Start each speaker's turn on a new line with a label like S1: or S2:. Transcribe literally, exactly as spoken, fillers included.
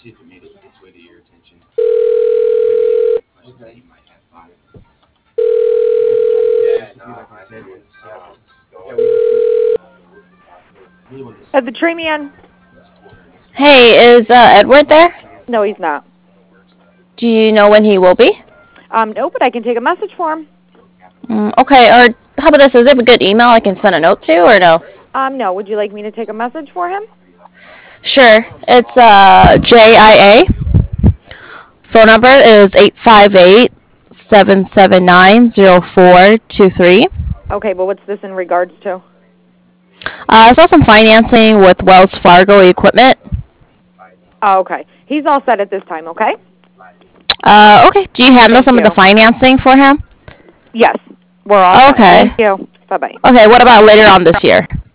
S1: At the Tremian?
S2: Hey, is uh, Edward there?
S1: No, he's not.
S2: Do you know when he will be?
S1: Um, no, but I can take a message for him.
S2: Mm, okay, or how about this? Is there a good email I can send a note to, or no?
S1: Um, no. Would you like me to take a message for him?
S2: Sure. It's uh, J I A. Phone number is eight five eight, seven seven nine, zero four two three.
S1: Okay, but what's this in regards to?
S2: Uh, I saw some financing with Wells Fargo equipment.
S1: Oh, okay. He's all set at this time, okay?
S2: Uh, okay. Do you handle
S1: Thank
S2: some
S1: you.
S2: of the financing for him?
S1: Yes. We're all set.
S2: Okay.
S1: Thank you. Bye-bye.
S2: Okay, what about later on this year?